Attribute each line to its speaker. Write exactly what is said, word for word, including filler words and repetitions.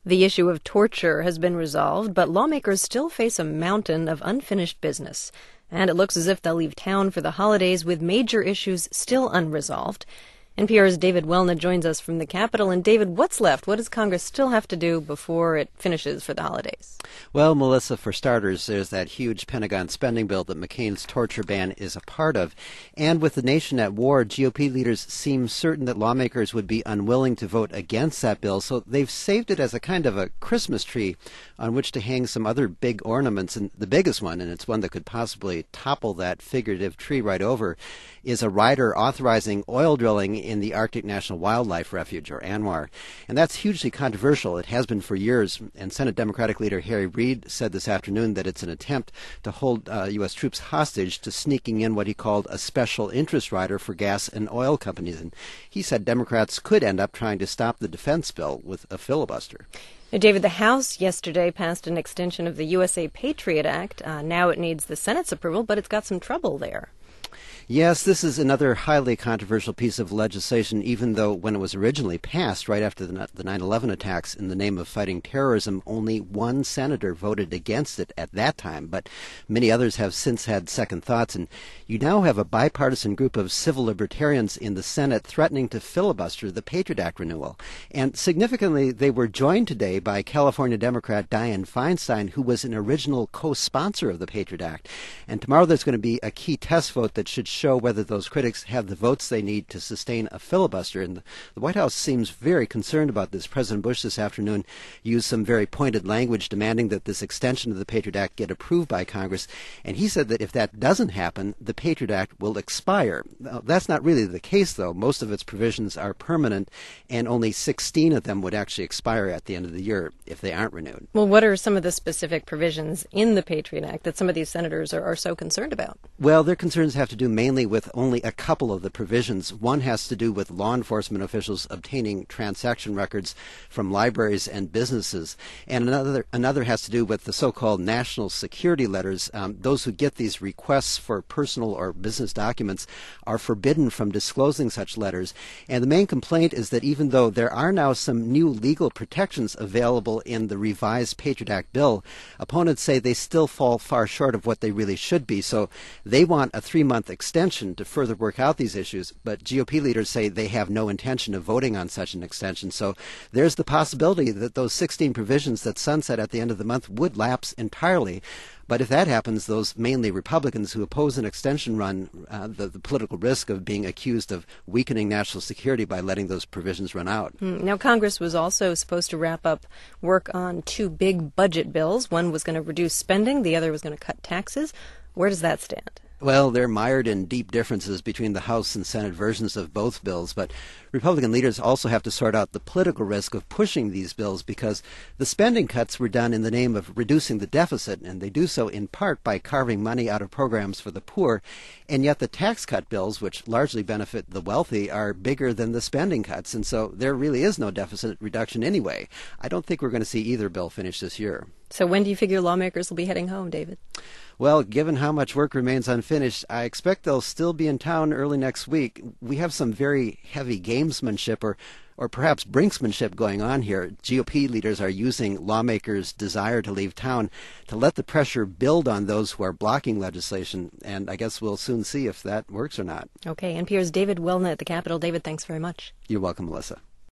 Speaker 1: The issue of torture has been resolved, but lawmakers still face a mountain of unfinished business. And it looks as if they'll leave town for the holidays with major issues still unresolved. N P R's David Welna joins us from the Capitol. And David, what's left? What does Congress still have to do before it finishes for the holidays?
Speaker 2: Well, Melissa, for starters, there's that huge Pentagon spending bill that McCain's torture ban is a part of. And with the nation at war, G O P leaders seem certain that lawmakers would be unwilling to vote against that bill. So they've saved it as a kind of a Christmas tree on which to hang some other big ornaments. And the biggest one, and it's one that could possibly topple that figurative tree right over, is a rider authorizing oil drilling in the Arctic National Wildlife Refuge, or ANWR. And that's hugely controversial. It has been for years. And Senate Democratic leader Harry Reid said this afternoon that it's an attempt to hold uh, U S troops hostage to sneaking in what he called a special interest rider for gas and oil companies. And he said Democrats could end up trying to stop the defense bill with a filibuster.
Speaker 1: Now, David, the House yesterday passed an extension of the U S A Patriot Act. Uh, now it needs the Senate's approval, but it's got some trouble there.
Speaker 2: Yes, this is another highly controversial piece of legislation, even though when it was originally passed right after the nine eleven attacks in the name of fighting terrorism, only one senator voted against it at that time. But many others have since had second thoughts, and you now have a bipartisan group of civil libertarians in the Senate threatening to filibuster the Patriot Act renewal. And significantly, they were joined today by California Democrat Dianne Feinstein, who was an original co-sponsor of the Patriot Act. And tomorrow there's going to be a key test vote that should show whether those critics have the votes they need to sustain a filibuster. And the White House seems very concerned about this. President Bush this afternoon used some very pointed language demanding that this extension of the Patriot Act get approved by Congress. And he said that if that doesn't happen, the Patriot Act will expire. Now, that's not really the case, though. Most of its provisions are permanent, and only sixteen of them would actually expire at the end of the year if they aren't renewed.
Speaker 1: Well, what are some of the specific provisions in the Patriot Act that some of these senators are, are so concerned about?
Speaker 2: Well, their concerns have to do mainly with only a couple of the provisions. One has to do with law enforcement officials obtaining transaction records from libraries and businesses, and another another has to do with the so-called national security letters. Um, those who get these requests for personal or business documents are forbidden from disclosing such letters. And the main complaint is that even though there are now some new legal protections available in the revised Patriot Act bill, opponents say they still fall far short of what they really should be. So they want a three-month extension to further work out these issues, but G O P leaders say they have no intention of voting on such an extension. So there's the possibility that those sixteen provisions that sunset at the end of the month would lapse entirely. But if that happens, those mainly Republicans who oppose an extension run, uh, the, the political risk of being accused of weakening national security by letting those provisions run out.
Speaker 1: Mm. Now, Congress was also supposed to wrap up work on two big budget bills. One was going to reduce spending, the other was going to cut taxes. Where does that stand?
Speaker 2: Well, they're mired in deep differences between the House and Senate versions of both bills, but Republican leaders also have to sort out the political risk of pushing these bills because the spending cuts were done in the name of reducing the deficit, and they do so in part by carving money out of programs for the poor, and yet the tax cut bills, which largely benefit the wealthy, are bigger than the spending cuts, and so there really is no deficit reduction anyway. I don't think we're going to see either bill finish this year.
Speaker 1: So when do you figure lawmakers will be heading home, David?
Speaker 2: Well, given how much work remains unfinished, I expect they'll still be in town early next week. We have some very heavy gamesmanship or, or perhaps brinksmanship going on here. G O P leaders are using lawmakers' desire to leave town to let the pressure build on those who are blocking legislation, and I guess we'll soon see if that works or not.
Speaker 1: Okay, N P R's David Welna at the Capitol. David, thanks very much.
Speaker 2: You're welcome, Melissa.